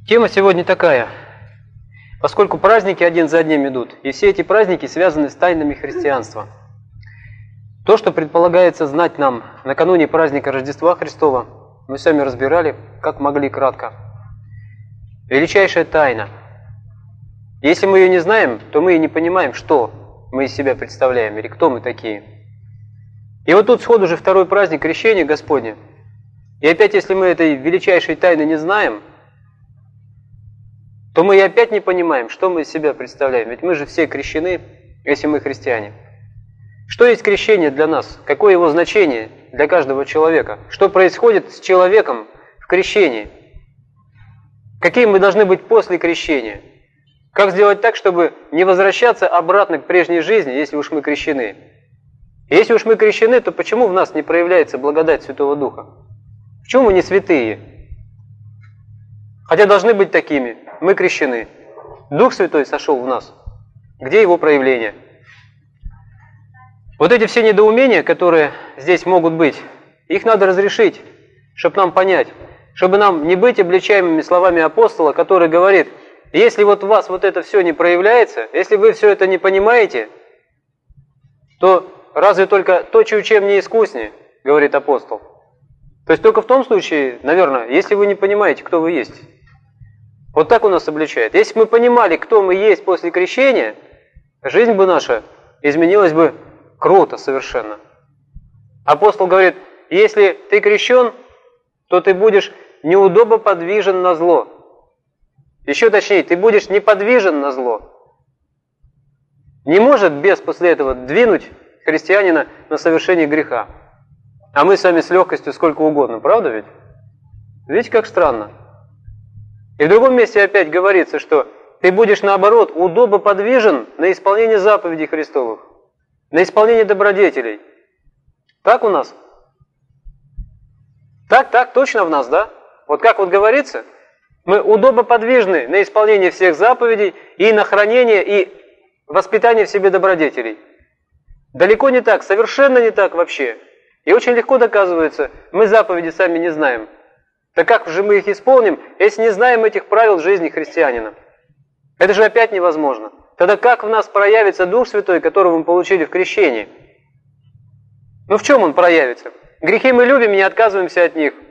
Тема сегодня такая. Поскольку праздники один за одним идут, и все эти праздники связаны с тайнами христианства. То, что предполагается знать нам накануне праздника Рождества Христова, мы сами разбирали, как могли кратко. Величайшая тайна. Если мы ее не знаем, то мы и не понимаем, что мы из себя представляем, или кто мы такие. И вот тут сходу же второй праздник Крещения Господня. И опять, если мы этой величайшей тайны не знаем, то мы и опять не понимаем, что мы из себя представляем. Ведь мы же все крещены, если мы христиане. Что есть крещение для нас? Какое его значение для каждого человека? Что происходит с человеком в крещении? Какие мы должны быть после крещения? Как сделать так, чтобы не возвращаться обратно к прежней жизни, если уж мы крещены? И если уж мы крещены, то почему в нас не проявляется благодать Святого Духа? Почему мы не святые? Хотя должны быть такими. Мы крещены. Дух Святой сошел в нас. Где его проявление? Вот эти все недоумения, которые здесь могут быть, их надо разрешить, чтобы нам понять, чтобы нам не быть обличаемыми словами апостола, который говорит, если вот у вас вот это все не проявляется, если вы все это не понимаете, то разве только точию чем не искуснее, говорит апостол. То есть только в том случае, наверное, если вы не понимаете, кто вы есть. Вот так он нас обличает. Если бы мы понимали, кто мы есть после крещения, жизнь бы наша изменилась бы круто совершенно. Апостол говорит, если ты крещен, то ты будешь неудобно подвижен на зло. Еще точнее, ты будешь неподвижен на зло. Не может бес после этого двинуть христианина на совершение греха. А мы с вами с легкостью сколько угодно, правда ведь? Видите, как странно. И в другом месте опять говорится, что ты будешь, наоборот, удобно подвижен на исполнение заповедей Христовых, на исполнение добродетелей. Так у нас? Так, точно в нас, да? Вот как вот говорится, мы удобно подвижны на исполнение всех заповедей и на хранение и воспитание в себе добродетелей. Далеко не так, совершенно не так вообще. И очень легко доказывается, мы заповеди сами не знаем. Так как же мы их исполним, если не знаем этих правил жизни христианина? Это же опять невозможно. Тогда как в нас проявится Дух Святой, которого мы получили в крещении? Ну в чем он проявится? Грехи мы любим и не отказываемся от них.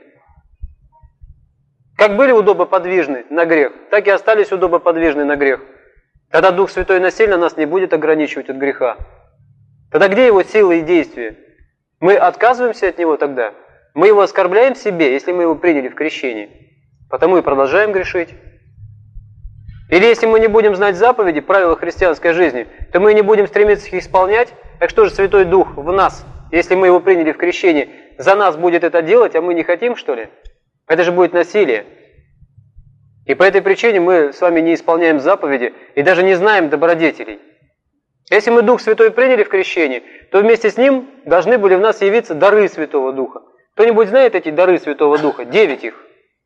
Как были удобно подвижны на грех, так и остались удобно подвижны на грех. Тогда Дух Святой насильно нас не будет ограничивать от греха. Тогда где его сила и действие? Мы отказываемся от него тогда? Мы его оскорбляем в себе, если мы его приняли в крещении. Потому и продолжаем грешить. Или если мы не будем знать заповеди, правила христианской жизни, то мы не будем стремиться их исполнять. Так что же Святой Дух в нас, если мы его приняли в крещении, за нас будет это делать, а мы не хотим, что ли? Это же будет насилие. И по этой причине мы с вами не исполняем заповеди и даже не знаем добродетелей. Если мы Дух Святой приняли в крещении, то вместе с Ним должны были в нас явиться дары Святого Духа. Кто-нибудь знает эти дары Святого Духа? 9 их.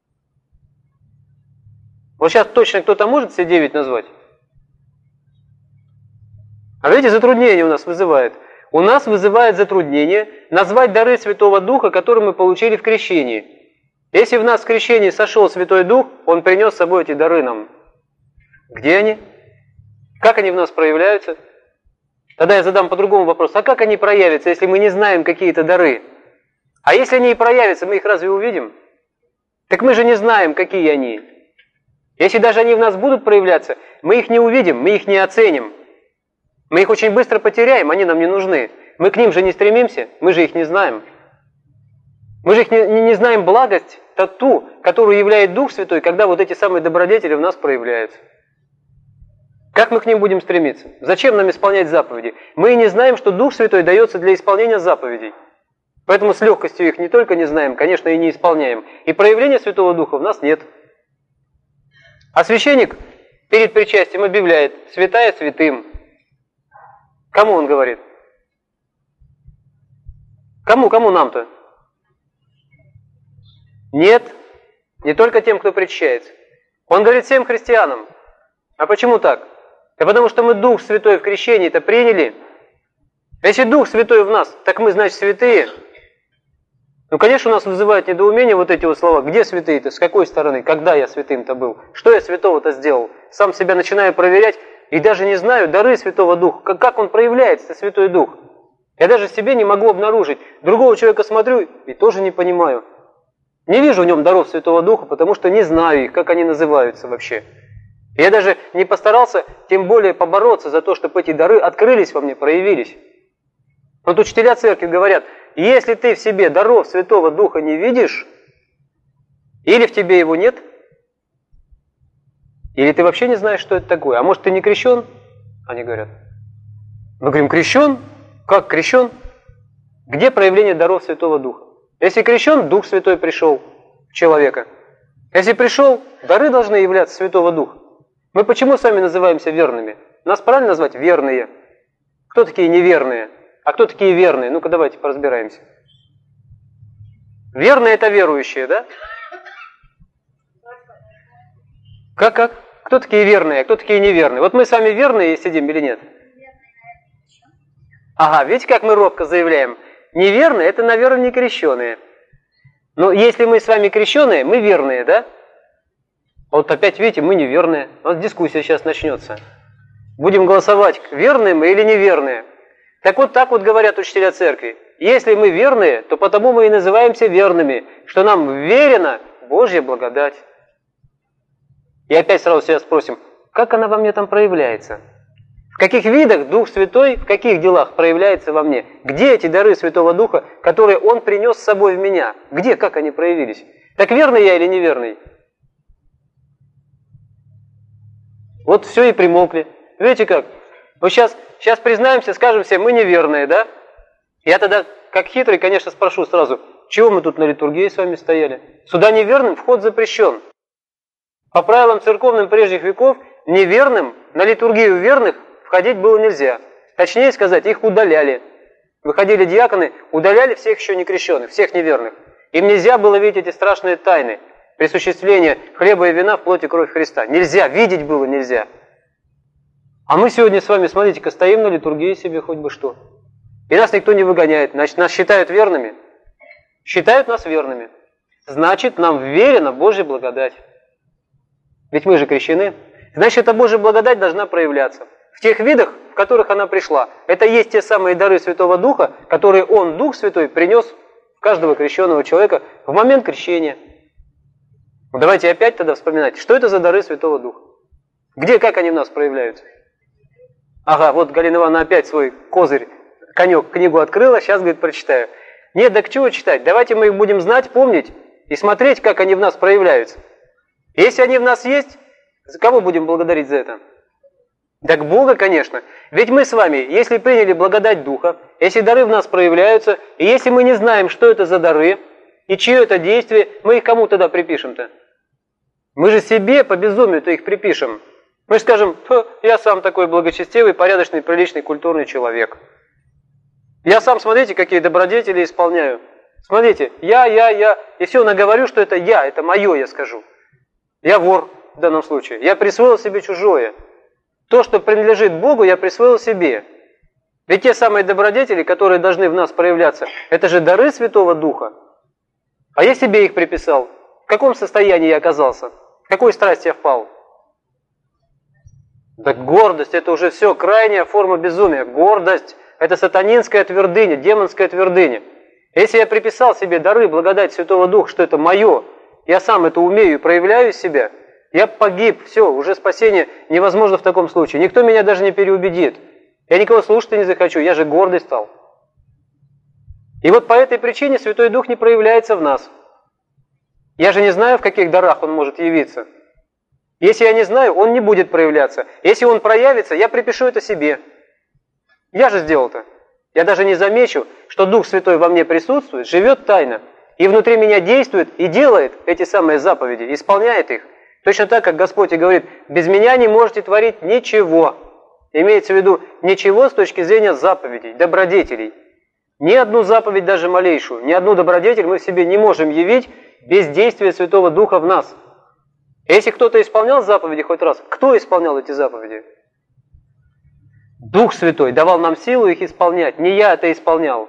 Вот сейчас точно кто-то может все 9 назвать? А видите, затруднение у нас вызывает. У нас вызывает затруднение назвать дары Святого Духа, которые мы получили в крещении. Если в нас в крещении сошел Святой Дух, Он принес с собой эти дары нам. Где они? Как они в нас проявляются? Тогда я задам по-другому вопрос. А как они проявятся, если мы не знаем какие-то дары? А если они и проявятся, мы их разве увидим? Так мы же не знаем, какие они. Если даже они в нас будут проявляться, мы их не увидим, мы их не оценим. Мы их очень быстро потеряем, они нам не нужны. Мы к ним же не стремимся, мы же их не знаем. Мы же их не знаем благость, ту, которую являет Дух Святой, когда вот эти самые добродетели в нас проявляются. Как мы к ним будем стремиться? Зачем нам исполнять заповеди? Мы и не знаем, что Дух Святой дается для исполнения заповедей. Поэтому с легкостью их не только не знаем, конечно, и не исполняем. И проявления Святого Духа в нас нет. А священник перед причастием объявляет «святая святым». Кому он говорит? Кому нам-то? Нет, не только тем, кто причащается. Он говорит всем христианам. А почему так? Да потому что мы Дух Святой в крещении-то приняли. Если Дух Святой в нас, так мы, значит, святые. Ну, конечно, у нас вызывает недоумение вот эти вот слова. Где святые-то? С какой стороны? Когда я святым-то был? Что я святого-то сделал? Сам себя начинаю проверять и даже не знаю дары Святого Духа. Как он проявляется, Святой Дух? Я даже себе не могу обнаружить. Другого человека смотрю и тоже не понимаю. Не вижу в нем даров Святого Духа, потому что не знаю их, как они называются вообще. Я даже не постарался, тем более побороться за то, чтобы эти дары открылись во мне, проявились. Вот учителя церкви говорят, если ты в себе даров Святого Духа не видишь, или в тебе его нет, или ты вообще не знаешь, что это такое. А может, ты не крещен? Они говорят. Мы говорим, крещен? Как крещен? Где проявление даров Святого Духа? Если крещен, Дух Святой пришел в человека. Если пришел, дары должны являться Святого Духа. Мы почему сами называемся верными? Нас правильно назвать верные? Кто такие неверные? А кто такие верные? Ну-ка давайте поразбираемся. Верные – это верующие, да? Как? Кто такие верные, а кто такие неверные? Вот мы с вами верные сидим или нет? Ага, видите, как мы робко заявляем? Неверные – это, наверное, не крещеные. Но если мы с вами крещеные, мы верные, да? Вот опять, видите, мы неверные. У нас дискуссия сейчас начнется. Будем голосовать, верные мы или неверные. Так вот говорят учителя церкви. Если мы верные, то потому мы и называемся верными, что нам верена Божья благодать. И опять сразу себя спросим, как она во мне там проявляется? В каких видах Дух Святой, в каких делах проявляется во мне? Где эти дары Святого Духа, которые Он принес с собой в меня? Где, как они проявились? Так верный я или неверный? Вот все и примолкли. Видите как? Вот сейчас признаемся, скажем все, мы неверные, да? Я тогда, как хитрый, конечно, спрошу сразу, чего мы тут на литургии с вами стояли? Сюда неверным вход запрещен. По правилам церковным прежних веков, неверным на литургию верных входить было нельзя. Точнее сказать, их удаляли. Выходили диаконы, удаляли всех еще не крещенных, всех неверных. Им нельзя было видеть эти страшные тайны присуществления хлеба и вина в плоти и кровь Христа. Нельзя, видеть было нельзя. А мы сегодня с вами, смотрите-ка, стоим на литургии себе хоть бы что. И нас никто не выгоняет. Значит, нас считают верными. Считают нас верными. Значит, нам верена Божья благодать. Ведь мы же крещены. Значит, эта Божья благодать должна проявляться. В тех видах, в которых она пришла. Это есть те самые дары Святого Духа, которые Он, Дух Святой, принес в каждого крещенного человека в момент крещения. Ну, давайте опять тогда вспоминать, что это за дары Святого Духа. Где, как они в нас проявляются? Ага, вот Галина Ивановна опять свой козырь, конек, книгу открыла, сейчас, говорит, прочитаю. Нет, так чего читать? Давайте мы их будем знать, помнить и смотреть, как они в нас проявляются. Если они в нас есть, за кого будем благодарить за это? Так Бога, конечно. Ведь мы с вами, если приняли благодать Духа, если дары в нас проявляются, и если мы не знаем, что это за дары, и чье это действие, мы их кому тогда припишем-то? Мы же себе по безумию-то их припишем. Мы же скажем, я сам такой благочестивый, порядочный, приличный, культурный человек. Я сам, смотрите, какие добродетели исполняю. Смотрите, я, и все наговорю, что это я, это мое, я скажу. Я вор в данном случае. Я присвоил себе чужое. То, что принадлежит Богу, я присвоил себе. Ведь те самые добродетели, которые должны в нас проявляться, это же дары Святого Духа. А я себе их приписал. В каком состоянии я оказался? В какой страсти я впал? Так гордость – это уже все крайняя форма безумия. Гордость – это сатанинская твердыня, демонская твердыня. Если я приписал себе дары, благодать Святого Духа, что это мое, я сам это умею и проявляю себя, я погиб, все, уже спасение невозможно в таком случае. Никто меня даже не переубедит. Я никого слушать не захочу, я же гордый стал. И вот по этой причине Святой Дух не проявляется в нас. Я же не знаю, в каких дарах Он может явиться. Если я не знаю, Он не будет проявляться. Если Он проявится, я припишу это себе. Я же сделал-то. Я даже не замечу, что Дух Святой во мне присутствует, живет тайно. И внутри меня действует и делает эти самые заповеди, исполняет их. Точно так, как Господь и говорит, без меня не можете творить ничего. Имеется в виду ничего с точки зрения заповедей, добродетелей. Ни одну заповедь, даже малейшую, ни одну добродетель мы в себе не можем явить без действия Святого Духа в нас. Если кто-то исполнял заповеди хоть раз, кто исполнял эти заповеди? Дух Святой давал нам силу их исполнять, не я это исполнял.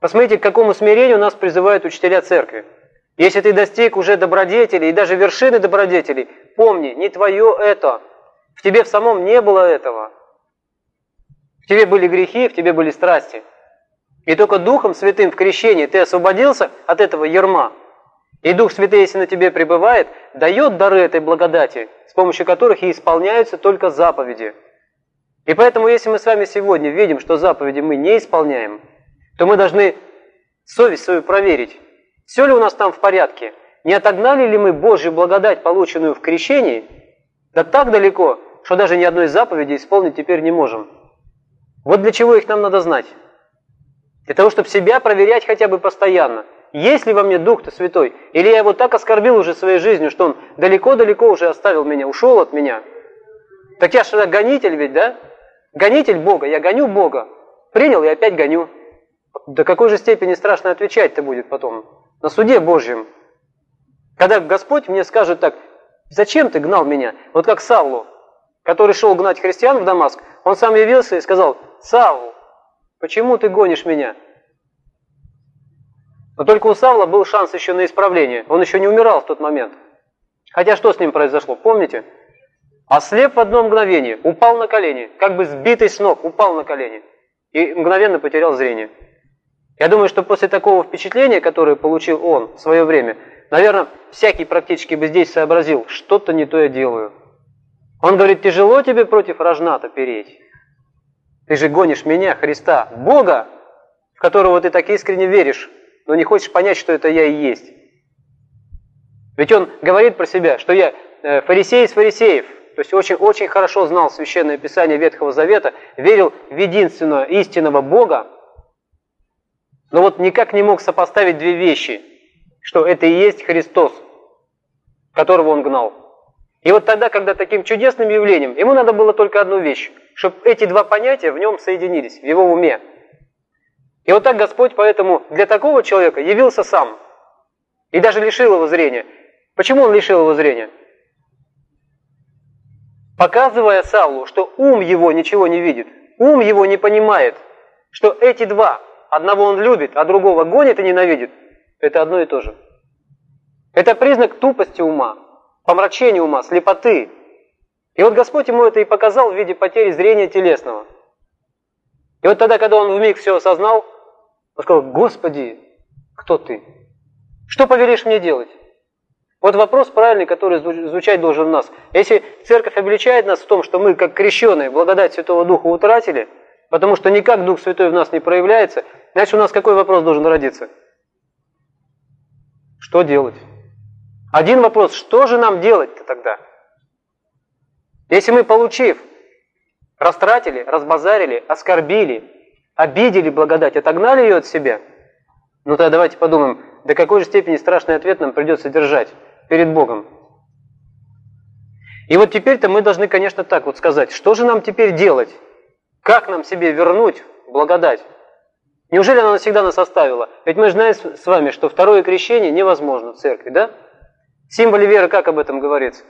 Посмотрите, к какому смирению нас призывают учителя церкви. Если ты достиг уже добродетелей и даже вершины добродетелей, помни, не твое это. В тебе в самом не было этого. В тебе были грехи, в тебе были страсти. И только Духом Святым в крещении ты освободился от этого ярма. И Дух Святый, если на тебе пребывает, дает дары этой благодати, с помощью которых и исполняются только заповеди. И поэтому, если мы с вами сегодня видим, что заповеди мы не исполняем, то мы должны совесть свою проверить. Все ли у нас там в порядке? Не отогнали ли мы Божью благодать, полученную в крещении, да так далеко, что даже ни одной заповеди исполнить теперь не можем? Вот для чего их нам надо знать. Для того, чтобы себя проверять хотя бы постоянно. Есть ли во мне Дух-то Святой? Или я его так оскорбил уже своей жизнью, что он далеко-далеко уже оставил меня, ушел от меня? Так я же гонитель ведь, да? Гонитель Бога, я гоню Бога. Принял и опять гоню. До какой же степени страшно отвечать-то будет потом? На суде Божьем. Когда Господь мне скажет так: зачем ты гнал меня? Вот как Савлу, который шел гнать христиан в Дамаск, он сам явился и сказал: Савл, почему ты гонишь меня? Но только у Савла был шанс еще на исправление. Он еще не умирал в тот момент. Хотя что с ним произошло, помните? Ослеп в одно мгновение, упал на колени, как бы сбитый с ног, упал на колени. И мгновенно потерял зрение. Я думаю, что после такого впечатления, которое получил он в свое время, наверное, всякий практически бы здесь сообразил: что-то не то я делаю. Он говорит: тяжело тебе против рожна-то переть. Ты же гонишь меня, Христа, Бога, в которого ты так искренне веришь, но не хочешь понять, что это я и есть. Ведь он говорит про себя, что я фарисей из фарисеев, то есть очень хорошо знал Священное Писание Ветхого Завета, верил в единственного истинного Бога, но вот никак не мог сопоставить две вещи, что это и есть Христос, которого он гнал. И вот тогда, когда таким чудесным явлением, ему надо было только одну вещь, чтобы эти два понятия в нем соединились, в его уме. И вот так Господь поэтому для такого человека явился сам. И даже лишил его зрения. Почему он лишил его зрения? Показывая Савлу, что ум его ничего не видит, ум его не понимает, что эти два, одного он любит, а другого гонит и ненавидит, это одно и то же. Это признак тупости ума, помрачения ума, слепоты. И вот Господь ему это и показал в виде потери зрения телесного. И вот тогда, когда он вмиг все осознал, он сказал: Господи, кто ты? Что повелишь мне делать? Вот вопрос правильный, который звучать должен в нас. Если Церковь обличает нас в том, что мы, как крещеные, благодать Святого Духа утратили, потому что никак Дух Святой в нас не проявляется, значит, у нас какой вопрос должен родиться? Что делать? Один вопрос: что же нам делать-то тогда? Если мы, получив, растратили, разбазарили, оскорбили, обидели благодать, отогнали ее от себя, ну тогда давайте подумаем, до какой же степени страшный ответ нам придется держать перед Богом. И вот теперь-то мы должны, конечно, так вот сказать: что же нам теперь делать? Как нам себе вернуть благодать? Неужели она навсегда нас оставила? Ведь мы же знаем с вами, что второе крещение невозможно в церкви, да? В символе веры как об этом говорится?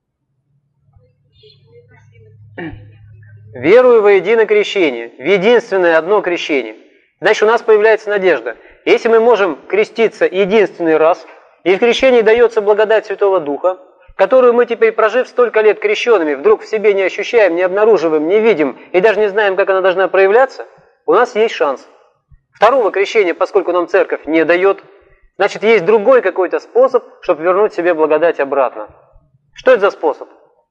Верую во единое крещение, в единственное одно крещение. Значит, у нас появляется надежда. Если мы можем креститься единственный раз, и в крещении дается благодать Святого Духа, которую мы теперь, прожив столько лет крещенными, вдруг в себе не ощущаем, не обнаруживаем, не видим и даже не знаем, как она должна проявляться, у нас есть шанс. Второго крещения, поскольку нам церковь не дает, значит, есть другой какой-то способ, чтобы вернуть себе благодать обратно. Что это за способ?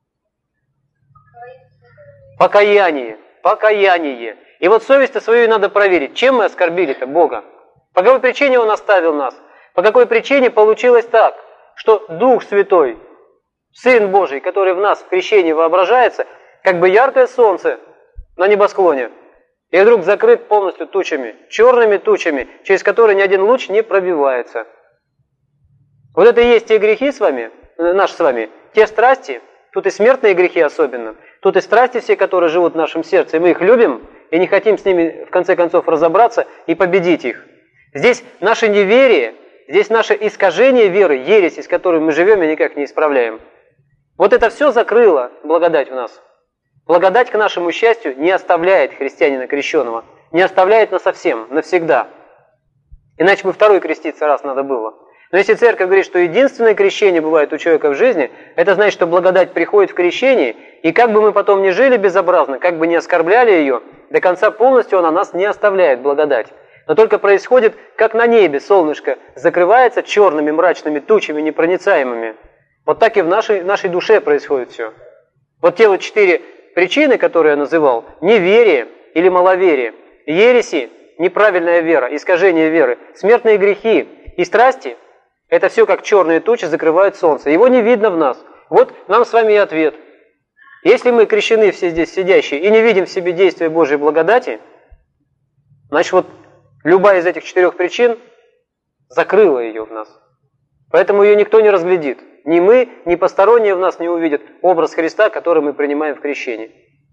Покаяние. Покаяние. И вот совесть-то свою надо проверить. Чем мы оскорбили-то Бога? По какой причине Он оставил нас? По какой причине получилось так, что Дух Святой, Сын Божий, который в нас в крещении воображается, как бы яркое солнце на небосклоне, и вдруг закрыт полностью тучами, черными тучами, через которые ни один луч не пробивается. Вот это и есть те грехи с вами, наши с вами, те страсти, тут и смертные грехи особенно, тут и страсти все, которые живут в нашем сердце, и мы их любим, и не хотим с ними в конце концов разобраться и победить их. Здесь наше неверие, здесь наше искажение веры, ересь, из которой мы живем и никак не исправляем. Вот это все закрыло благодать в нас. Благодать, к нашему счастью, не оставляет христианина крещеного, не оставляет насовсем, навсегда. Иначе бы второй креститься раз надо было. Но если церковь говорит, что единственное крещение бывает у человека в жизни, это значит, что благодать приходит в крещении, и как бы мы потом ни жили безобразно, как бы ни оскорбляли ее, до конца полностью она нас не оставляет, благодать. Но только происходит, как на небе солнышко закрывается черными мрачными тучами непроницаемыми. Вот так и в нашей душе происходит все. Вот те вот 4 причины, которые я называл: неверие или маловерие, ереси, неправильная вера, искажение веры, смертные грехи и страсти, это все как черные тучи закрывают солнце. Его не видно в нас. Вот нам с вами и ответ. Если мы крещены все здесь сидящие и не видим в себе действия Божьей благодати, значит вот любая из этих 4 причин закрыла ее в нас. Поэтому ее никто не разглядит. Ни мы, ни посторонние в нас не увидят образ Христа, который мы принимаем в крещении.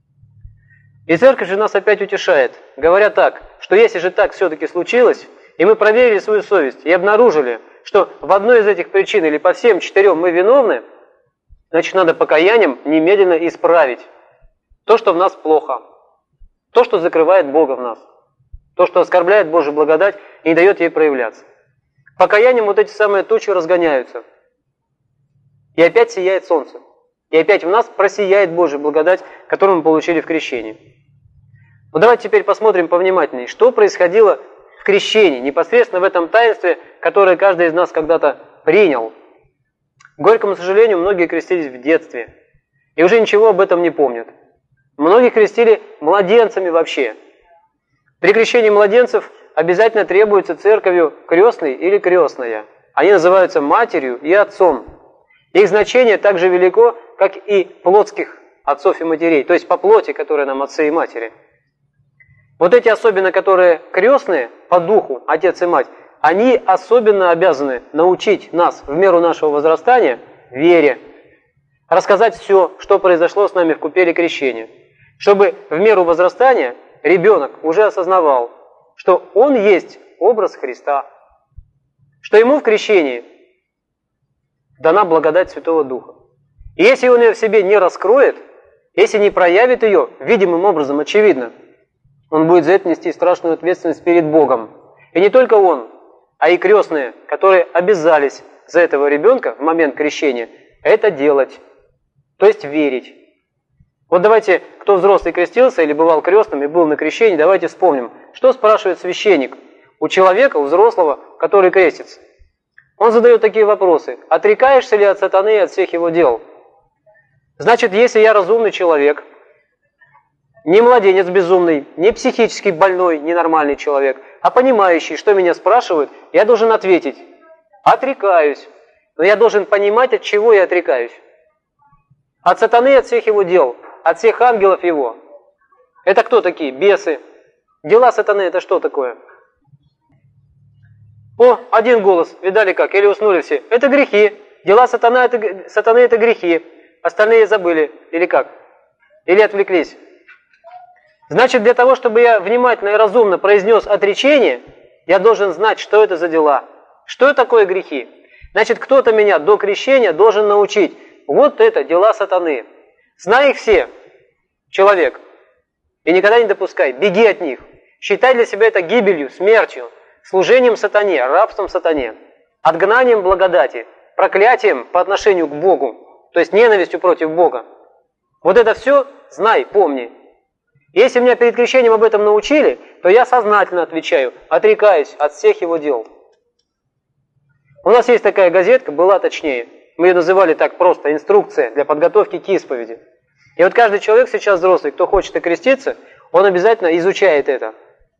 И церковь же нас опять утешает, говоря так, что если же так все-таки случилось, и мы проверили свою совесть и обнаружили, что в одной из этих причин или по всем 4 мы виновны, значит надо покаянием немедленно исправить то, что в нас плохо, то, что закрывает Бога в нас, то, что оскорбляет Божью благодать и не дает ей проявляться. Покаянием вот эти самые тучи разгоняются. И опять сияет солнце. И опять в нас просияет Божья благодать, которую мы получили в крещении. Но давайте теперь посмотрим повнимательнее, что происходило в крещении, непосредственно в этом таинстве, которое каждый из нас когда-то принял. К горькому сожалению, многие крестились в детстве. И уже ничего об этом не помнят. Многие крестили младенцами вообще. При крещении младенцев обязательно требуется церковью крестный или крестная. Они называются матерью и отцом. Их значение так же велико, как и плотских отцов и матерей, то есть по плоти, которые нам отцы и матери. Вот эти особенно, которые крестные по духу, отец и мать, они особенно обязаны научить нас в меру нашего возрастания вере, рассказать все, что произошло с нами в купели крещения, чтобы в меру возрастания ребенок уже осознавал, что он есть образ Христа, что ему в крещении дана благодать Святого Духа. И если он ее в себе не раскроет, если не проявит ее видимым образом, очевидно, он будет за это нести страшную ответственность перед Богом. И не только он, а и крестные, которые обязались за этого ребенка в момент крещения это делать, то есть верить. Вот давайте, кто взрослый крестился или бывал крестным и был на крещении, давайте вспомним, что спрашивает священник у человека, у взрослого, который крестится. Он задает такие вопросы: отрекаешься ли от сатаны и от всех его дел? Значит, если я разумный человек, не младенец безумный, не психически больной, ненормальный человек, а понимающий, что меня спрашивают, я должен ответить: отрекаюсь. Но я должен понимать, от чего я отрекаюсь. От сатаны и от всех его дел, от всех ангелов его. Это кто такие? Бесы. Дела сатаны — это что такое? О, один голос, видали как, или уснули все. Это грехи. Дела сатаны это грехи. Остальные забыли, или как? Или отвлеклись. Значит, для того, чтобы я внимательно и разумно произнес отречение, я должен знать, что это за дела. Что такое грехи? Значит, кто-то меня до крещения должен научить. Вот это дела сатаны. Знай их все, человек, и никогда не допускай, беги от них. Считай для себя это гибелью, смертью, служением сатане, рабством сатане, отгнанием благодати, проклятием по отношению к Богу, то есть ненавистью против Бога. Вот это все знай, помни. Если меня перед крещением об этом научили, то я сознательно отвечаю: отрекаюсь от всех его дел. У нас есть такая газетка, была точнее, мы ее называли так просто: инструкция для подготовки к исповеди. И вот каждый человек сейчас взрослый, кто хочет окреститься, он обязательно изучает это.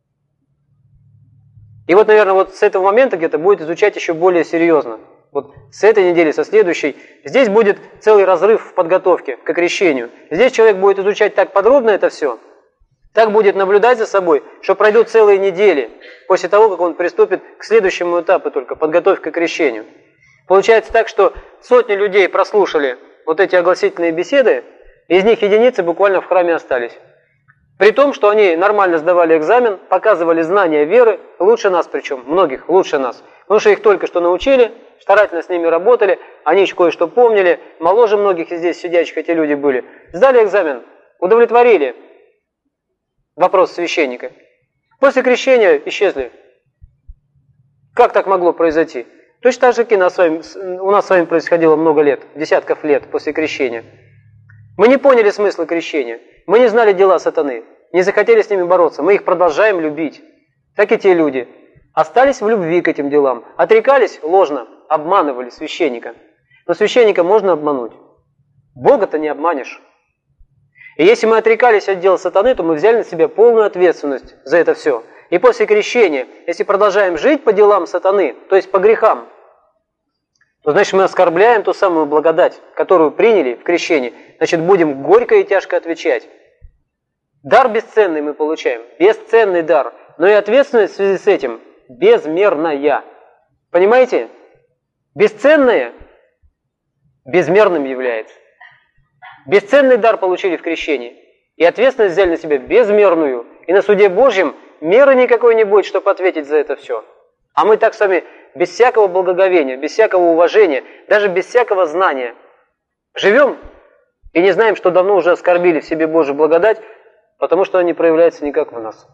И вот, наверное, вот с этого момента где-то будет изучать еще более серьезно. Вот с этой недели, со следующей, здесь будет целый разрыв в подготовке к крещению. Здесь человек будет изучать так подробно это все, так будет наблюдать за собой, что пройдут целые недели после того, как он приступит к следующему этапу только, подготовка к крещению. Получается так, что сотни людей прослушали вот эти огласительные беседы, из них единицы буквально в храме остались. При том, что они нормально сдавали экзамен, показывали знания веры, лучше нас причем, многих лучше нас. Потому что их только что научили, старательно с ними работали, они еще кое-что помнили, моложе многих из здесь сидящих эти люди были. Сдали экзамен, удовлетворили вопрос священника. После крещения исчезли. Как так могло произойти? Точно так же, как у нас с вами происходило много лет, десятков лет после крещения. Мы не поняли смысла крещения, мы не знали дела сатаны, не захотели с ними бороться, мы их продолжаем любить. Так и те люди остались в любви к этим делам, отрекались ложно, обманывали священника. Но священника можно обмануть, Бога-то не обманешь. И если мы отрекались от дел сатаны, то мы взяли на себя полную ответственность за это все. И после крещения, если продолжаем жить по делам сатаны, то есть по грехам, то значит мы оскорбляем ту самую благодать, которую приняли в крещении, значит будем горько и тяжко отвечать. Дар бесценный мы получаем, бесценный дар, но и ответственность в связи с этим безмерная. Понимаете? Бесценное безмерным является. Бесценный дар получили в крещении, и ответственность взяли на себя безмерную, и на суде Божьем меры никакой не будет, чтобы ответить за это все. А мы так с вами без всякого благоговения, без всякого уважения, даже без всякого знания живем и не знаем, что давно уже оскорбили в себе Божью благодать, потому что она не проявляется никак в нас.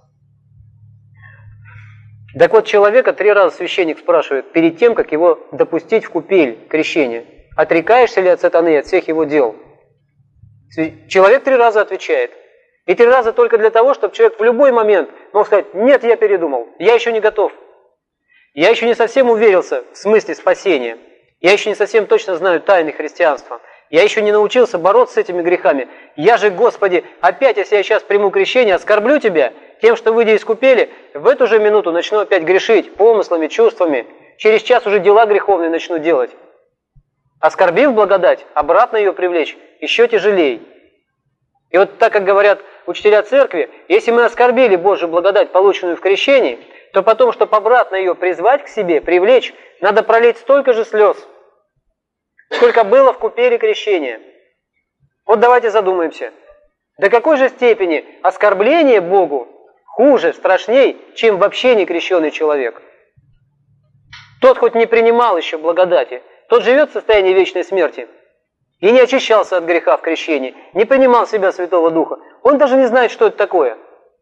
Так вот, человека 3 раза священник спрашивает перед тем, как его допустить в купель крещения: отрекаешься ли от сатаны и от всех его дел? Человек 3 раза отвечает. И 3 раза только для того, чтобы человек в любой момент мог сказать: нет, я передумал, я еще не готов. Я еще не совсем уверился в смысле спасения. Я еще не совсем точно знаю тайны христианства. Я еще не научился бороться с этими грехами. Я же, Господи, опять, если я сейчас приму крещение, оскорблю Тебя тем, что, выйдя из купели, в эту же минуту начну опять грешить помыслами, чувствами. Через час уже дела греховные начну делать. Оскорбив благодать, обратно ее привлечь еще тяжелее. И вот так, как говорят учителя церкви, если мы оскорбили Божью благодать, полученную в крещении, то потом, чтобы обратно ее призвать к себе, привлечь, надо пролить столько же слез, сколько было в купели крещения. Вот давайте задумаемся, до какой же степени оскорбление Богу хуже, страшней, чем вообще не крещеный человек. Тот хоть не принимал еще благодати, тот живет в состоянии вечной смерти и не очищался от греха в крещении, не принимал в себя Святого Духа. Он даже не знает, что это такое.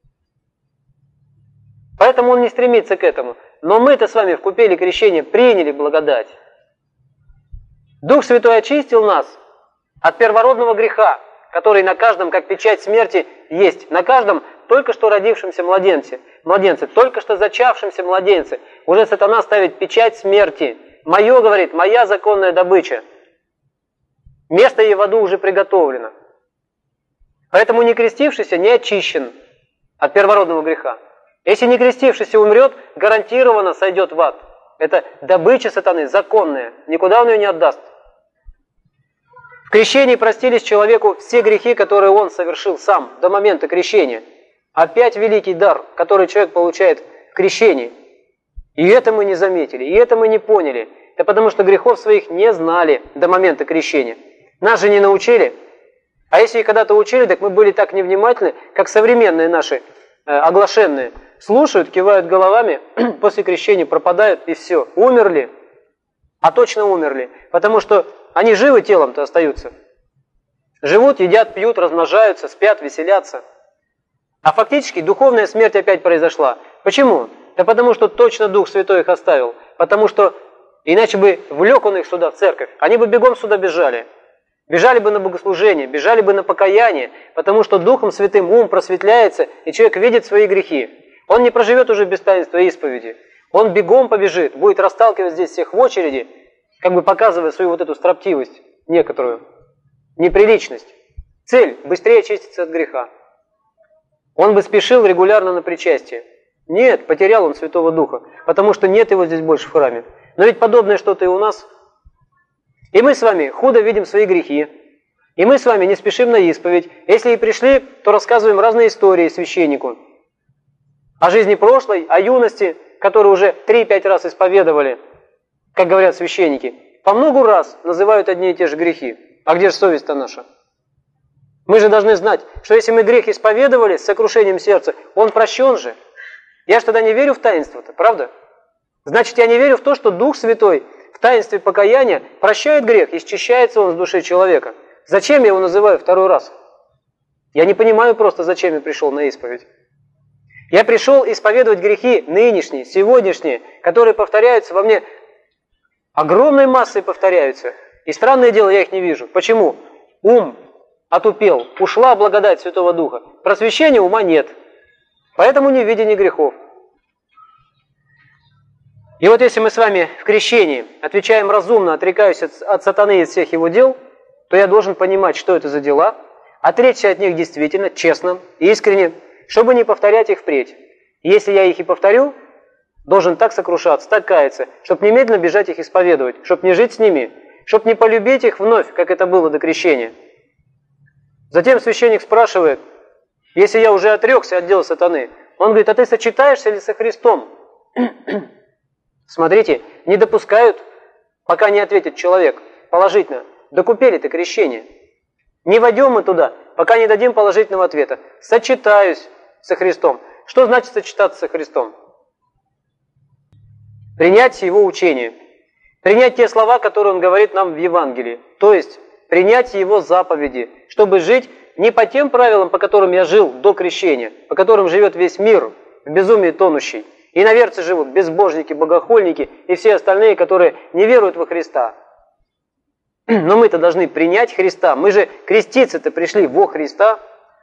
Поэтому он не стремится к этому. Но мы-то с вами в купели крещения приняли благодать. Дух Святой очистил нас от первородного греха, который на каждом, как печать смерти, есть. На каждом только что родившемся младенце, только что зачавшемся младенце. Уже сатана ставит печать смерти. Мое, говорит, моя законная добыча. Место ей в аду уже приготовлено. Поэтому не крестившийся не очищен от первородного греха. Если не крестившийся умрет, гарантированно сойдет в ад. Это добыча сатаны, законная, никуда он ее не отдаст. В крещении простились человеку все грехи, которые он совершил сам до момента крещения. Опять великий дар, который человек получает в крещении. И это мы не заметили, и это мы не поняли. Это потому, что грехов своих не знали до момента крещения. Нас же не научили. А если и когда-то учили, так мы были так невнимательны, как современные наши оглашенные. Слушают, кивают головами, после крещения пропадают, и все. Умерли. А точно умерли. Потому что они живы телом-то остаются. Живут, едят, пьют, размножаются, спят, веселятся. А фактически духовная смерть опять произошла. Почему? Да потому что точно Дух Святой их оставил. Потому что иначе бы влек он их сюда, в церковь. Они бы бегом сюда бежали. Бежали бы на богослужение, бежали бы на покаяние. Потому что Духом Святым ум просветляется, и человек видит свои грехи. Он не проживет уже без таинства исповеди. Он бегом побежит, будет расталкивать здесь всех в очереди, как бы показывая свою вот эту строптивость некоторую, неприличность. Цель – быстрее очиститься от греха. Он бы спешил регулярно на причастие. Нет, потерял он Святого Духа, потому что нет его здесь больше в храме. Но ведь подобное что-то и у нас. И мы с вами худо видим свои грехи. И мы с вами не спешим на исповедь. Если и пришли, то рассказываем разные истории священнику. О жизни прошлой, о юности, которую уже 3-5 раз исповедовали, как говорят священники. По многу раз называют одни и те же грехи. А где же совесть-то наша? Мы же должны знать, что если мы грех исповедовали с сокрушением сердца, он прощен же. Я же тогда не верю в таинство-то, правда? Значит, я не верю в то, что Дух Святой в таинстве покаяния прощает грех, исчищается он с души человека. Зачем я его называю 2 раз? Я не понимаю просто, зачем я пришел на исповедь. Я пришел исповедовать грехи нынешние, сегодняшние, которые повторяются во мне, огромной массой повторяются. И странное дело, я их не вижу. Почему? Ум отупел, ушла благодать Святого Духа. Просвещения ума нет. Поэтому не видение грехов. И вот если мы с вами в крещении отвечаем разумно, отрекаюсь от сатаны и от всех его дел, то я должен понимать, что это за дела, отречься от них действительно, честно, искренне, чтобы не повторять их впредь. Если я их и повторю, должен так сокрушаться, так каяться, чтобы немедленно бежать их исповедовать, чтобы не жить с ними, чтобы не полюбить их вновь, как это было до крещения. Затем священник спрашивает, если я уже отрекся от дела сатаны, он говорит, а ты сочетаешься ли со Христом? Смотрите, не допускают, пока не ответит человек положительно, докупели ты крещение. Не войдем мы туда, пока не дадим положительного ответа. Сочетаюсь со Христом. Что значит сочетаться со Христом? Принять Его учение. Принять те слова, которые Он говорит нам в Евангелии. То есть, принять Его заповеди, чтобы жить не по тем правилам, по которым я жил до крещения, по которым живет весь мир, в безумии тонущий. Иноверцы живут, безбожники, богохульники и все остальные, которые не веруют во Христа. Но мы-то должны принять Христа. Мы же креститься-то пришли во Христа.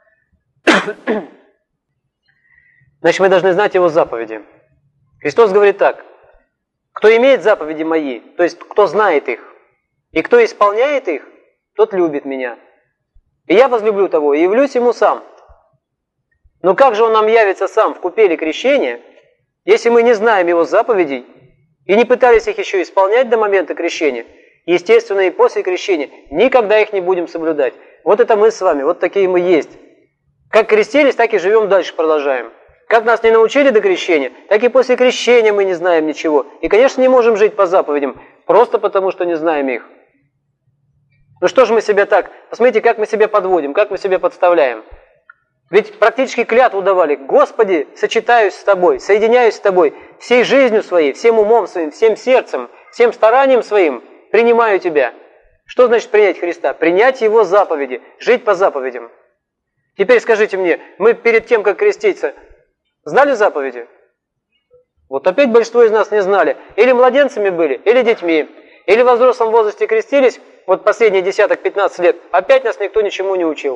Значит, мы должны знать Его заповеди. Христос говорит так. Кто имеет заповеди мои, то есть кто знает их, и кто исполняет их, тот любит меня. И я возлюблю того, и явлюсь ему сам. Но как же он нам явится сам в купели крещения, если мы не знаем его заповедей и не пытались их еще исполнять до момента крещения? Естественно, и после крещения никогда их не будем соблюдать. Вот это мы с вами, вот такие мы есть. Как крестились, так и живем дальше, продолжаем. Как нас не научили до крещения, так и после крещения мы не знаем ничего. И, конечно, не можем жить по заповедям, просто потому, что не знаем их. Ну что же мы себя так? Посмотрите, как мы себя подводим, как мы себя подставляем. Ведь практически клятву давали. Господи, сочетаюсь с Тобой, соединяюсь с Тобой, всей жизнью своей, всем умом своим, всем сердцем, всем старанием своим принимаю Тебя. Что значит принять Христа? Принять Его заповеди, жить по заповедям. Теперь скажите мне, мы перед тем, как креститься, знали заповеди? Вот опять большинство из нас не знали. Или младенцами были, или детьми, или во взрослом возрасте крестились, вот последние 10-15 лет, опять нас никто ничему не учил.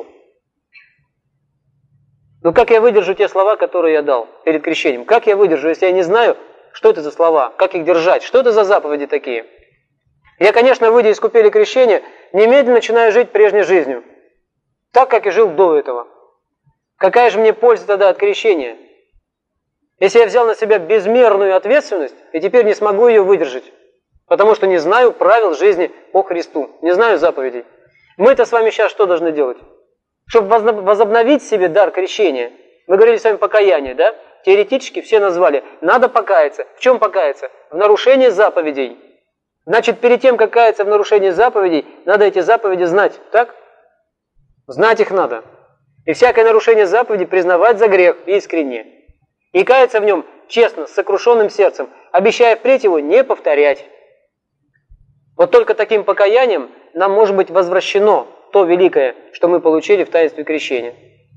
Ну как я выдержу те слова, которые я дал перед крещением? Как я выдержу, если я не знаю, что это за слова, как их держать, что это за заповеди такие? Я, конечно, выйдя из купели крещения, немедленно начинаю жить прежней жизнью, так, как и жил до этого. Какая же мне польза тогда от крещения? Если я взял на себя безмерную ответственность, и теперь не смогу ее выдержать, потому что не знаю правил жизни по Христу, не знаю заповедей. Мы-то с вами сейчас что должны делать? Чтобы возобновить в себе дар крещения, мы говорили с вами покаяние, да? Теоретически все назвали. Надо покаяться. В чем покаяться? В нарушении заповедей. Значит, перед тем, как каяться в нарушении заповедей, надо эти заповеди знать, так? Знать их надо. И всякое нарушение заповедей признавать за грех искренне. И каяться в нем честно, с сокрушенным сердцем, обещая впредь его не повторять. Вот только таким покаянием нам может быть возвращено то великое, что мы получили в таинстве крещения.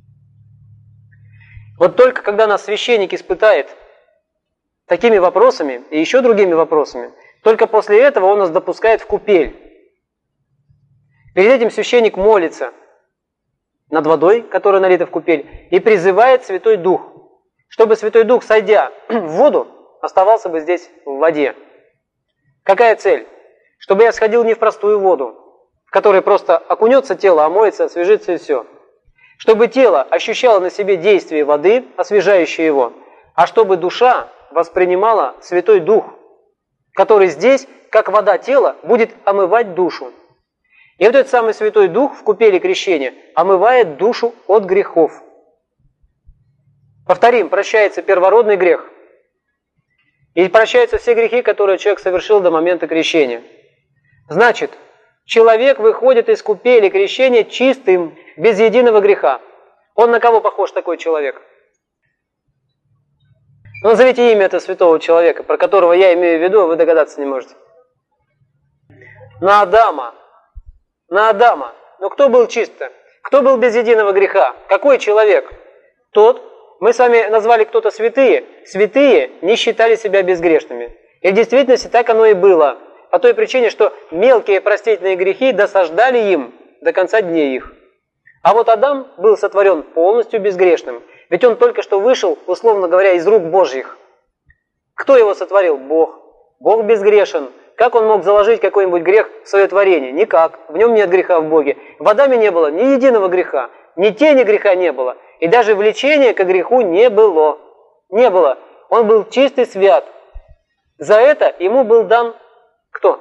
Вот только когда нас священник испытает такими вопросами и еще другими вопросами, только после этого он нас допускает в купель. Перед этим священник молится над водой, которая налита в купель, и призывает Святой Дух, чтобы Святой Дух, сойдя в воду, оставался бы здесь в воде. Какая цель? Чтобы я сходил не в простую воду, в которой просто окунется тело, омоется, освежится и все. Чтобы тело ощущало на себе действие воды, освежающее его, а чтобы душа воспринимала Святой Дух, который здесь, как вода тела, будет омывать душу. И вот этот самый Святой Дух в купели крещения омывает душу от грехов. Повторим, прощается первородный грех. И прощаются все грехи, которые человек совершил до момента крещения. Значит, человек выходит из купели крещения чистым, без единого греха. Он на кого похож такой человек? Ну, назовите имя этого святого человека, про которого я имею в виду, а вы догадаться не можете. На Адама. На Адама. Но кто был чисто? Кто был без единого греха? Какой человек? Тот, мы с вами назвали кто-то святые, святые не считали себя безгрешными. И в действительности так оно и было. По той причине, что мелкие простительные грехи досаждали им до конца дней их. А вот Адам был сотворен полностью безгрешным. Ведь он только что вышел, условно говоря, из рук Божьих. Кто его сотворил? Бог. Бог безгрешен. Как он мог заложить какой-нибудь грех в свое творение? Никак. В нем нет греха в Боге. В Адаме не было ни единого греха, ни тени греха не было. И даже влечения к греху не было. Не было. Он был чист и свят. За это ему был дан кто?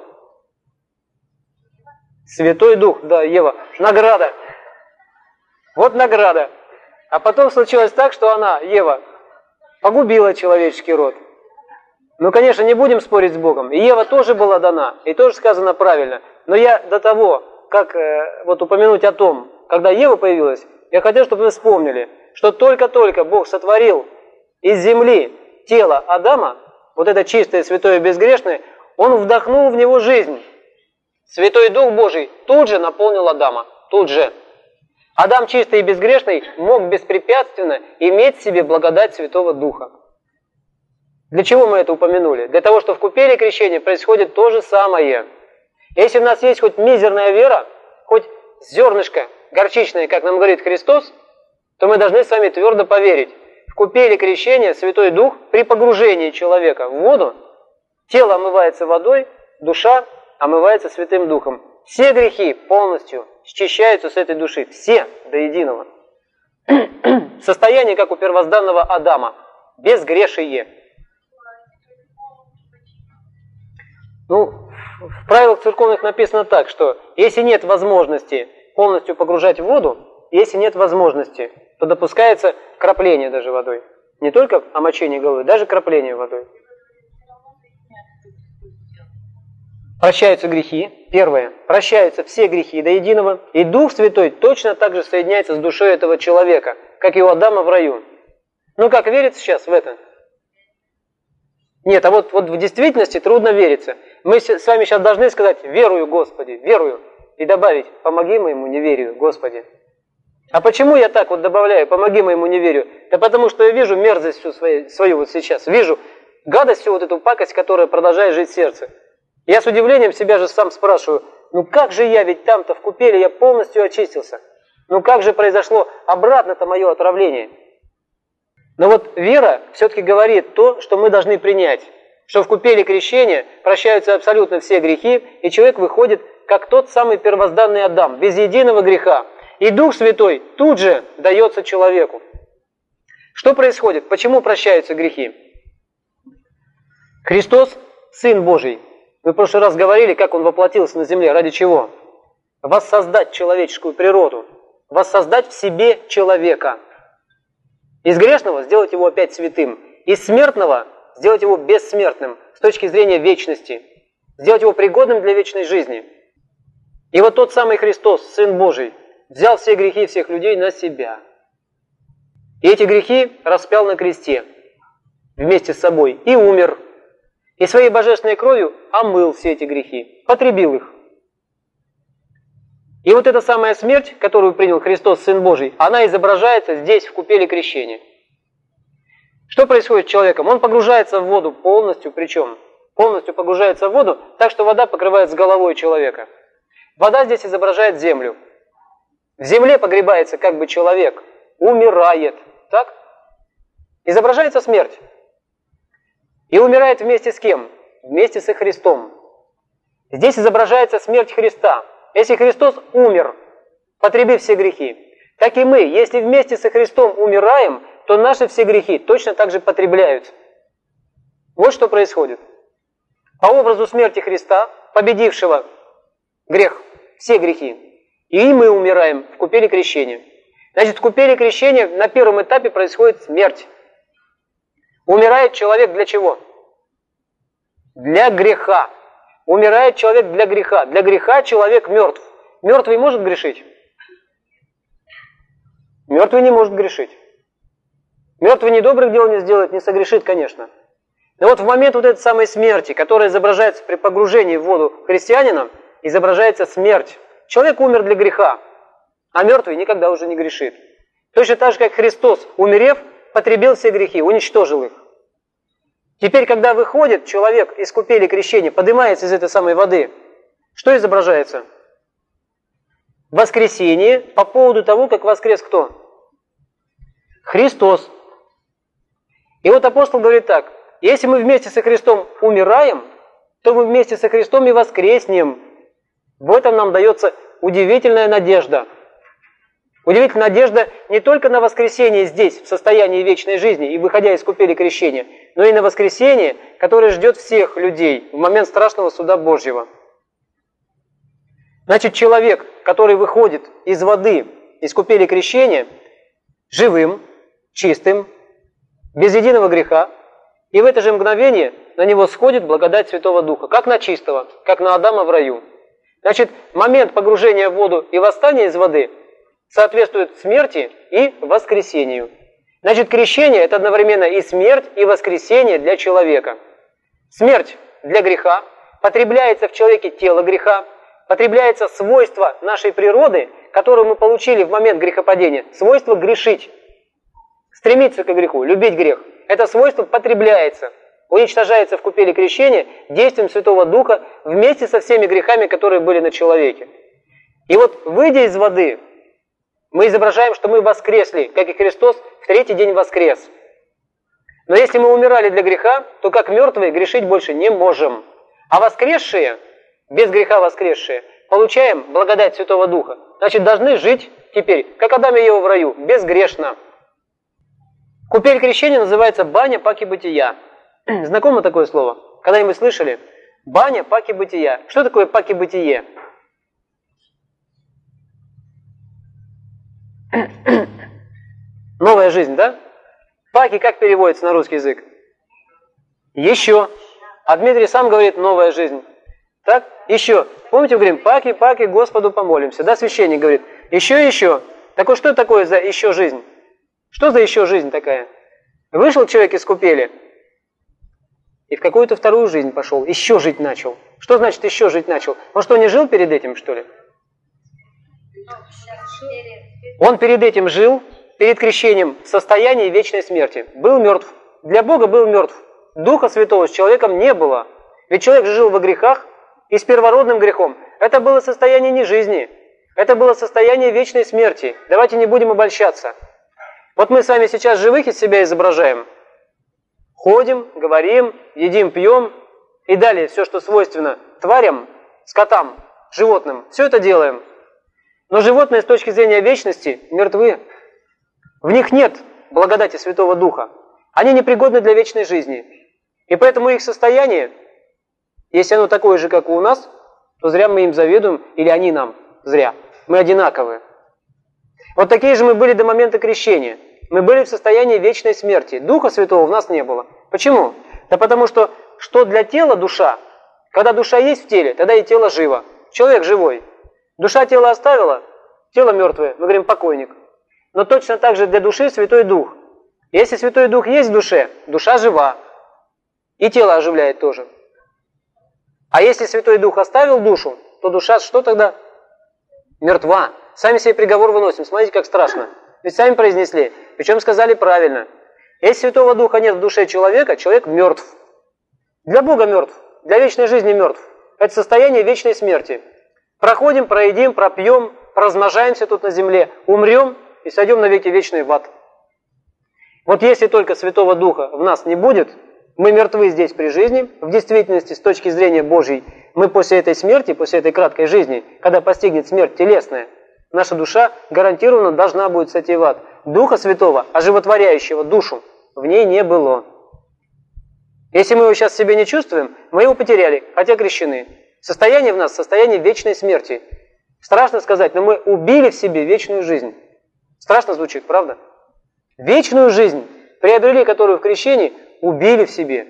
Святой Дух. Да, Ева. Награда. Вот награда. А потом случилось так, что она, Ева, погубила человеческий род. Ну, конечно, не будем спорить с Богом. И Ева тоже была дана, и тоже сказано правильно. Но я до того, как вот упомянуть о том, когда Ева появилась, я хотел, чтобы вы вспомнили, что только-только Бог сотворил из земли тело Адама, вот это чистое, святое, безгрешное, Он вдохнул в него жизнь. Святой Дух Божий тут же наполнил Адама, тут же. Адам чистый и безгрешный мог беспрепятственно иметь в себе благодать Святого Духа. Для чего мы это упомянули? Для того, что в купели крещения происходит то же самое. Если у нас есть хоть мизерная вера, хоть зернышко горчичное, как нам говорит Христос, то мы должны с вами твердо поверить. В купели крещения Святой Дух при погружении человека в воду, тело омывается водой, душа омывается Святым Духом. Все грехи полностью счищаются с этой души, все до единого. Состояние, как у первозданного Адама, безгрешие. Ну, в правилах церковных написано так, что если нет возможности полностью погружать в воду, если нет возможности, то допускается крапление даже водой. Не только омочение головы, даже крапление водой. Прощаются грехи. Первое. Прощаются все грехи до единого. И Дух Святой точно так же соединяется с душой этого человека, как и у Адама в раю. Ну как верится сейчас в это? Нет, а вот в действительности трудно вериться. Мы с вами сейчас должны сказать «верую, Господи, верую» и добавить «помоги моему неверию, Господи». А почему я так вот добавляю «помоги моему неверию»? Да потому что я вижу мерзость всю свою вот сейчас, вижу гадость, всю вот эту пакость, которая продолжает жить в сердце. Я с удивлением себя же сам спрашиваю, ну как же я, ведь там-то в купели я полностью очистился. Ну как же произошло обратно-то мое отравление? Но вот вера все-таки говорит то, что мы должны принять, что в купели крещения прощаются абсолютно все грехи, и человек выходит как тот самый первозданный Адам, без единого греха. И Дух Святой тут же дается человеку. Что происходит? Почему прощаются грехи? Христос, Сын Божий. Мы в прошлый раз говорили, как Он воплотился на земле. Ради чего? Воссоздать человеческую природу. Воссоздать в себе человека. Из грешного сделать его опять святым. Из смертного сделать его бессмертным с точки зрения вечности. Сделать его пригодным для вечной жизни. И вот тот самый Христос, Сын Божий, взял все грехи всех людей на себя. И эти грехи распял на кресте вместе с собой и умер. И своей божественной кровью омыл все эти грехи, потребил их. И вот эта самая смерть, которую принял Христос, Сын Божий, она изображается здесь, в купели крещения. Что происходит с человеком? Он погружается в воду полностью, причем полностью погружается в воду, так что вода покрывает с головой человека. Вода здесь изображает землю. В земле погребается как бы человек, умирает, так? Изображается смерть. И умирает вместе с кем? Вместе со Христом. Здесь изображается смерть Христа. Если Христос умер, потребив все грехи, так и мы, если вместе со Христом умираем, то наши все грехи точно так же потребляются. Вот что происходит. По образу смерти Христа, победившего грех, все грехи, и мы умираем в купели крещения. Значит, в купели крещения на первом этапе происходит смерть. Умирает человек для чего? Для греха. Умирает человек для греха. Для греха человек мертв. Мертвый может грешить? Мертвый не может грешить. Мертвый ни добрых дел не сделает, не согрешит, конечно. Но вот в момент вот этой самой смерти, которая изображается при погружении в воду христианина, изображается смерть. Человек умер для греха, а мертвый никогда уже не грешит. Точно так же, как Христос, умерев, потребил все грехи, уничтожил их. Теперь, когда выходит человек из купели крещения, поднимается из этой самой воды, что изображается? Воскресение по поводу того, как воскрес кто? Христос. И вот апостол говорит так: если мы вместе со Христом умираем, то мы вместе со Христом и воскреснем. В этом нам дается удивительная надежда. Удивительная надежда не только на воскресение здесь, в состоянии вечной жизни и выходя из купели крещения, но и на воскресение, которое ждет всех людей в момент страшного суда Божьего. Значит, человек, который выходит из воды, из купели крещения, живым, чистым, без единого греха, и в это же мгновение на него сходит благодать Святого Духа, как на чистого, как на Адама в раю. Значит, момент погружения в воду и восстания из воды соответствует смерти и воскресению. Значит, крещение – это одновременно и смерть, и воскресение для человека. Смерть для греха, потребляется в человеке тело греха, потребляется свойство нашей природы, которое мы получили в момент грехопадения, свойство грешить, стремиться к греху, любить грех. Это свойство потребляется, уничтожается в купели крещения действием Святого Духа вместе со всеми грехами, которые были на человеке. И вот, выйдя из воды, мы изображаем, что мы воскресли, как и Христос в третий день воскрес. Но если мы умирали для греха, то как мертвые грешить больше не можем. А воскресшие, без греха воскресшие, получаем благодать Святого Духа. Значит, должны жить теперь, как Адам и Ева в раю, безгрешно. Купель крещения называется баня паки бытия. Знакомо такое слово? Когда-нибудь слышали? Баня паки бытия. Что такое паки бытие? Новая жизнь, да? Паки как переводится на русский язык? Еще. А Дмитрий сам говорит новая жизнь. Так? Еще. Помните, мы говорим, паки, паки, Господу помолимся. Да, священник говорит, еще. Так вот, что такое за еще жизнь? Что за еще жизнь такая? Вышел человек из купели и в какую-то вторую жизнь пошел, еще жить начал. Что значит еще жить начал? Он что, не жил перед этим, что ли? Он перед этим жил, перед крещением, в состоянии вечной смерти. Был мертв. Для Бога был мертв. Духа Святого с человеком не было. Ведь человек же жил во грехах и с первородным грехом. Это было состояние не жизни. Это было состояние вечной смерти. Давайте не будем обольщаться. Вот мы с вами сейчас живых из себя изображаем. Ходим, говорим, едим, пьем. И далее все, что свойственно тварям, скотам, животным. Все это делаем. Но животные с точки зрения вечности мертвы. В них нет благодати Святого Духа. Они непригодны для вечной жизни. И поэтому их состояние, если оно такое же, как и у нас, то зря мы им завидуем, или они нам зря. Мы одинаковые. Вот такие же мы были до момента крещения. Мы были в состоянии вечной смерти. Духа Святого в нас не было. Почему? Да потому что для тела душа? Когда душа есть в теле, тогда и тело живо. Человек живой. Душа тело оставила, тело мертвое, мы говорим покойник. Но точно так же для души Святой Дух. Если Святой Дух есть в душе, душа жива. И тело оживляет тоже. А если Святой Дух оставил душу, то душа что тогда? Мертва. Сами себе приговор выносим. Смотрите, как страшно. Ведь сами произнесли. Причем сказали правильно. Если Святого Духа нет в душе человека, человек мертв. Для Бога мертв. Для вечной жизни мертв. Это состояние вечной смерти. Проходим, проедим, пропьем, размножаемся тут на земле, умрем и сойдем навеки вечный в ад. Вот если только Святого Духа в нас не будет, мы мертвы здесь при жизни, в действительности, с точки зрения Божьей, мы после этой смерти, после этой краткой жизни, когда постигнет смерть телесная, наша душа гарантированно должна будет сойти в ад. Духа Святого, оживотворяющего душу, в ней не было. Если мы его сейчас в себе не чувствуем, мы его потеряли, хотя крещены. Состояние в нас, состояние вечной смерти. Страшно сказать, но мы убили в себе вечную жизнь. Страшно звучит, правда? Вечную жизнь, приобрели которую в крещении, убили в себе.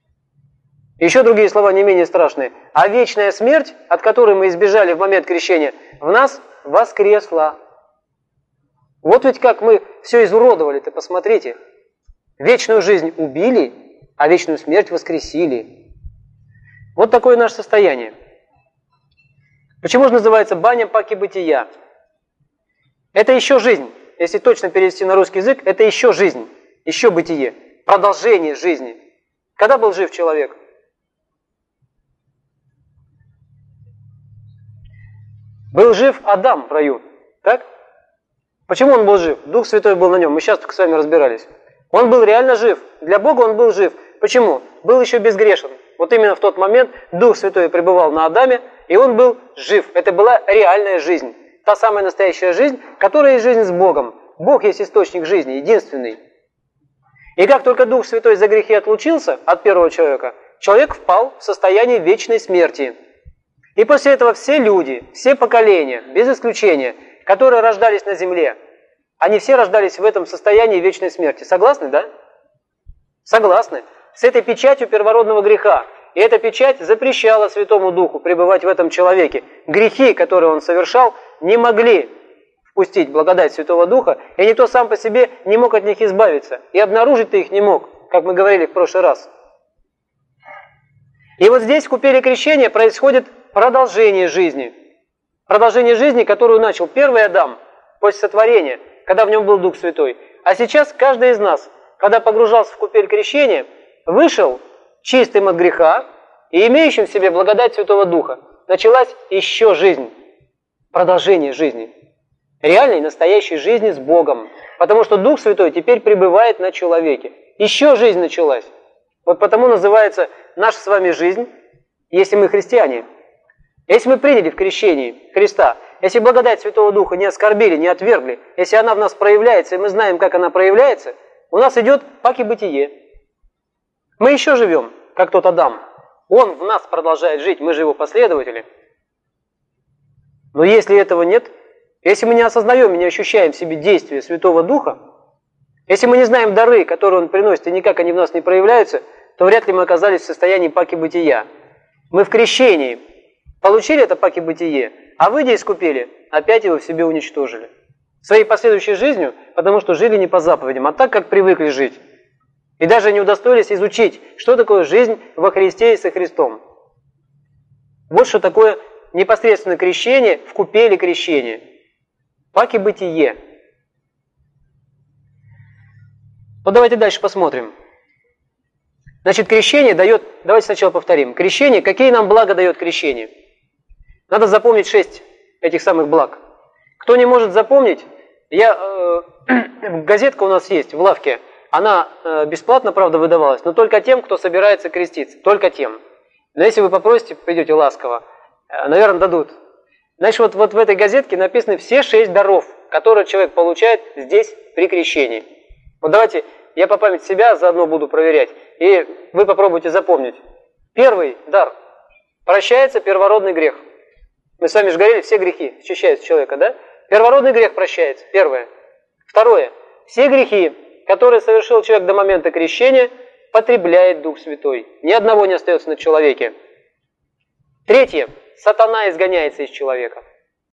Еще другие слова не менее страшные. А вечная смерть, от которой мы избежали в момент крещения, в нас воскресла. Вот ведь как мы все изуродовали-то, посмотрите. Вечную жизнь убили, а вечную смерть воскресили. Вот такое наше состояние. Почему же называется баня паки бытия? Это еще жизнь. Если точно перевести на русский язык, это еще жизнь. еще бытие, продолжение жизни. Когда был жив человек? Был жив Адам в раю, так? Почему он был жив? Дух Святой был на нем, мы сейчас только с вами разбирались. Он был реально жив, для Бога он был жив. Почему? Был еще безгрешен. Вот именно в тот момент Дух Святой пребывал на Адаме, и он был жив. Это была реальная жизнь. Та самая настоящая жизнь, которая есть жизнь с Богом. Бог есть источник жизни, единственный. И как только Дух Святой за грехи отлучился от первого человека, человек впал в состояние вечной смерти. И после этого все люди, все поколения, без исключения, которые рождались на земле, они все рождались в этом состоянии вечной смерти. Согласны, да? Согласны. С этой печатью первородного греха. И эта печать запрещала Святому Духу пребывать в этом человеке. Грехи, которые он совершал, не могли впустить благодать Святого Духа, и никто сам по себе не мог от них избавиться. И обнаружить-то их не мог, как мы говорили в прошлый раз. И вот здесь в купели крещения происходит продолжение жизни. Продолжение жизни, которую начал первый Адам после сотворения, когда в нем был Дух Святой. А сейчас каждый из нас, когда погружался в купель крещения, вышел чистым от греха и имеющим в себе благодать Святого Духа. Началась еще жизнь, продолжение жизни. Реальной, настоящей жизни с Богом. Потому что Дух Святой теперь пребывает на человеке. Еще жизнь началась. Вот потому называется наша с вами жизнь, если мы христиане. Если мы приняли в крещении Христа, если благодать Святого Духа не оскорбили, не отвергли, если она в нас проявляется, и мы знаем, как она проявляется, у нас идет паки бытие. Мы еще живем, как тот Адам. Он в нас продолжает жить, мы же его последователи. Но если этого нет, если мы не осознаем и не ощущаем в себе действия Святого Духа, если мы не знаем дары, которые Он приносит, и никак они в нас не проявляются, то вряд ли мы оказались в состоянии паки бытия. Мы в крещении получили это паки бытие, а выйдя из купели, опять его в себе уничтожили. Своей последующей жизнью, потому что жили не по заповедям, а так, как привыкли жить. И даже не удостоились изучить, что такое жизнь во Христе и со Христом. Вот что такое непосредственно крещение в купели крещения. Паки бытие. Вот давайте дальше посмотрим. Значит, крещение дает, давайте сначала повторим. Крещение, какие нам блага дает крещение? Надо запомнить 6 этих самых благ. Кто не может запомнить, газетка у нас есть в лавке, она бесплатно, правда, выдавалась, но только тем, кто собирается креститься, только тем. Но если вы попросите, придете ласково, наверное, дадут. Значит, вот в этой газетке написаны все 6 даров, которые человек получает здесь при крещении. Вот давайте я по памяти себя заодно буду проверять, и вы попробуйте запомнить. Первый дар. Прощается первородный грех. Мы с вами же говорили, все грехи очищаются человека, да? Первородный грех прощается, первое. Второе. Все грехи, которые совершил человек до момента крещения, потребляет Дух Святой. Ни одного не остается на человеке. Третье. Сатана изгоняется из человека.